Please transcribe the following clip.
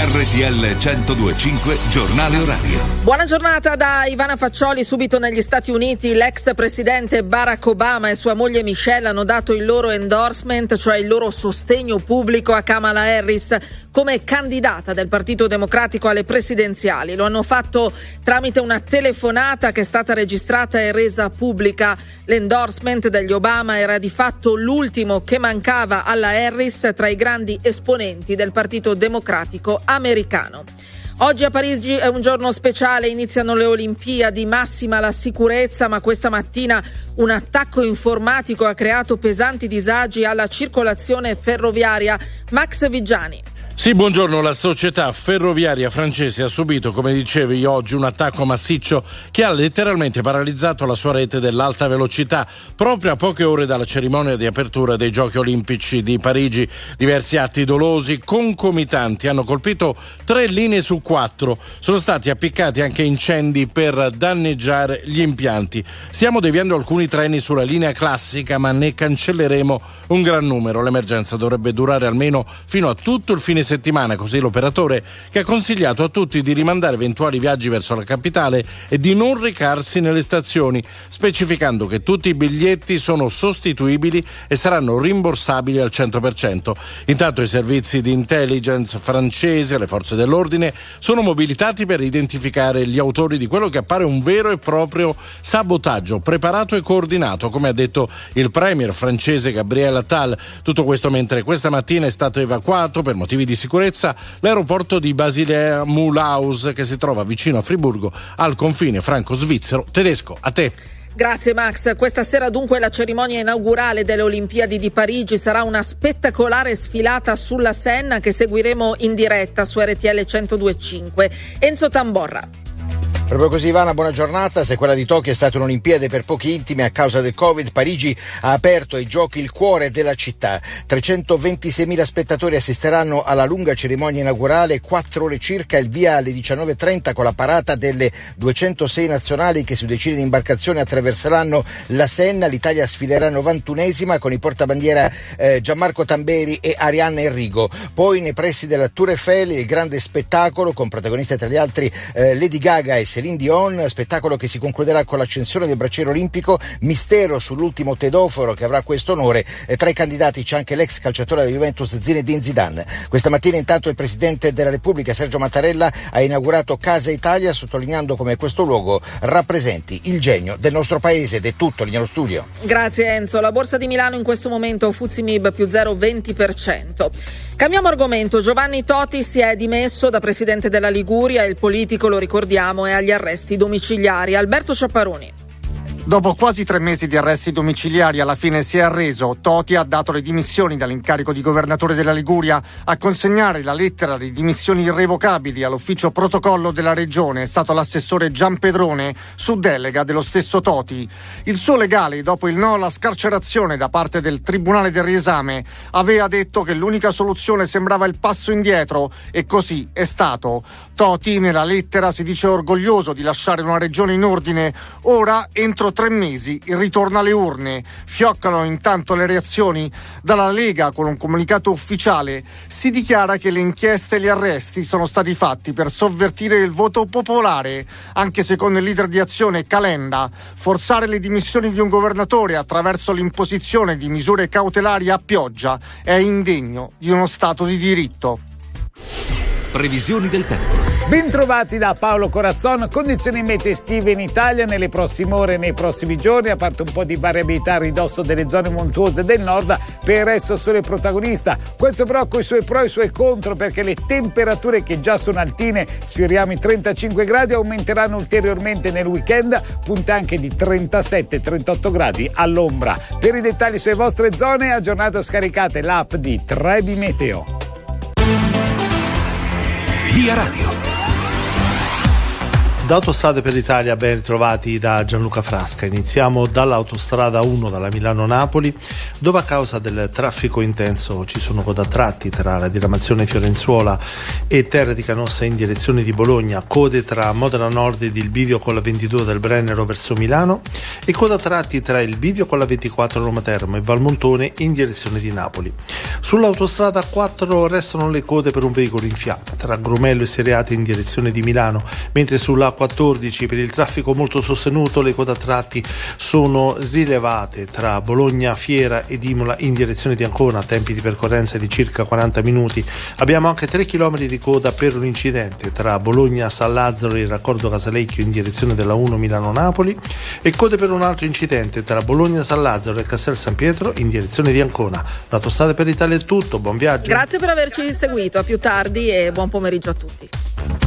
RTL 102.5 Giornale Orario. Buona giornata da Ivana Faccioli. Subito negli Stati Uniti l'ex presidente Barack Obama e sua moglie Michelle hanno dato il loro endorsement, cioè il loro sostegno pubblico a Kamala Harris come candidata del Partito Democratico alle presidenziali. Lo hanno fatto tramite una telefonata che è stata registrata e resa pubblica. L'endorsement degli Obama era di fatto l'ultimo che mancava alla Harris tra i grandi esponenti del Partito Democratico americano. Oggi a Parigi è un giorno speciale, iniziano le Olimpiadi, massima la sicurezza, ma questa mattina un attacco informatico ha creato pesanti disagi alla circolazione ferroviaria. Max Vigiani. Sì, buongiorno. La società ferroviaria francese ha subito, come dicevi oggi, un attacco massiccio che ha letteralmente paralizzato la sua rete dell'alta velocità proprio a poche ore dalla cerimonia di apertura dei Giochi Olimpici di Parigi. Diversi atti dolosi concomitanti hanno colpito 3 linee su 4. Sono stati appiccati anche incendi per danneggiare gli impianti. Stiamo deviando alcuni treni sulla linea classica, ma ne cancelleremo un gran numero. L'emergenza dovrebbe durare almeno fino a tutto il fine settimana, così l'operatore che ha consigliato a tutti di rimandare eventuali viaggi verso la capitale e di non recarsi nelle stazioni, specificando che tutti i biglietti sono sostituibili e saranno rimborsabili al 100%. Intanto i servizi di intelligence francesi e le forze dell'ordine sono mobilitati per identificare gli autori di quello che appare un vero e proprio sabotaggio preparato e coordinato, come ha detto il premier francese Gabriel Attal. Tutto questo mentre questa mattina è stato evacuato per motivi di sicurezza l'aeroporto di Basilea-Mulhouse, che si trova vicino a Friburgo al confine franco-svizzero tedesco. A te. Grazie Max. Questa sera dunque la cerimonia inaugurale delle Olimpiadi di Parigi. Sarà una spettacolare sfilata sulla Senna che seguiremo in diretta su RTL 102.5. Enzo Tamborra. Proprio così, Ivana, buona giornata. Se quella di Tokyo è stata un'Olimpiade per pochi intimi a causa del Covid, Parigi ha aperto ai giochi il cuore della città. 326.000 spettatori assisteranno alla lunga cerimonia inaugurale, 4 ore circa, il via alle 19.30 con la parata delle 206 nazionali che su decine di imbarcazioni attraverseranno la Senna. L'Italia sfilerà 91esima con i portabandiera Gianmarco Tamberi e Arianna Enrico. Poi nei pressi della Tour Eiffel il grande spettacolo con protagoniste tra gli altri Lady Gaga e Celine Dion, spettacolo che si concluderà con l'ascensione del bracciere olimpico, mistero sull'ultimo tedoforo che avrà questo onore. Tra i candidati c'è anche l'ex calciatore della Juventus Zinedine Zidane. Questa mattina intanto il Presidente della Repubblica Sergio Mattarella ha inaugurato Casa Italia, sottolineando come questo luogo rappresenti il genio del nostro paese. Ed è tutto, Lignano Studio. Grazie Enzo. La borsa di Milano in questo momento FTSE MIB più 0,20%. Cambiamo argomento. Giovanni Toti si è dimesso da presidente della Liguria. Il politico, lo ricordiamo, è agli arresti domiciliari. Alberto Ciapparoni. Dopo quasi 3 mesi di arresti domiciliari, alla fine si è arreso. Toti ha dato le dimissioni dall'incarico di governatore della Liguria. A consegnare la lettera di dimissioni irrevocabili all'ufficio protocollo della regione è stato l'assessore Gianpedrone, su delega dello stesso Toti. Il suo legale, dopo il no alla scarcerazione da parte del Tribunale del Riesame, aveva detto che l'unica soluzione sembrava il passo indietro, e così è stato. Toti nella lettera si dice orgoglioso di lasciare una regione in ordine. Ora, entro 3 mesi, il ritorno alle urne. Fioccano intanto le reazioni dalla Lega. Con un comunicato ufficiale si dichiara che le inchieste e gli arresti sono stati fatti per sovvertire il voto popolare. Anche secondo il leader di Azione Calenda, forzare le dimissioni di un governatore attraverso l'imposizione di misure cautelari a pioggia è indegno di uno Stato di diritto. Previsioni del tempo. Bentrovati da Paolo Corazzon. Condizioni meteo estive in Italia nelle prossime ore e nei prossimi giorni, a parte un po' di variabilità a ridosso delle zone montuose del nord, per il resto sole protagonista. Questo però con i suoi pro e i suoi contro, perché le temperature, che già sono altine, sfioriamo i 35 gradi, aumenteranno ulteriormente nel weekend, punte anche di 37-38 gradi all'ombra. Per i dettagli sulle vostre zone, aggiornate o scaricate l'app di Trebi Meteo. Via Radio. Da Autostrade per l'Italia, ben ritrovati da Gianluca Frasca. Iniziamo dall'autostrada 1 dalla Milano-Napoli, dove a causa del traffico intenso ci sono code a tratti tra la diramazione Fiorenzuola e Terre di Canossa in direzione di Bologna, code tra Modena Nord ed il bivio con la 22 del Brennero verso Milano e code a tratti tra il bivio con la 24 Roma Termo e Valmontone in direzione di Napoli. Sull'autostrada 4 restano le code per un veicolo in fiamme tra Grumello e Seriate in direzione di Milano, mentre sulla 14 per il traffico molto sostenuto le code a tratti sono rilevate tra Bologna, Fiera ed Imola in direzione di Ancona, tempi di percorrenza di circa 40 minuti. Abbiamo anche 3 km di coda per un incidente tra Bologna, San Lazzaro e il raccordo Casalecchio in direzione della 1 Milano-Napoli e code per un altro incidente tra Bologna, San Lazzaro e Castel San Pietro in direzione di Ancona. L'Autostrade per l'Italia è tutto, buon viaggio. Grazie per averci seguito, a più tardi e buon pomeriggio a tutti.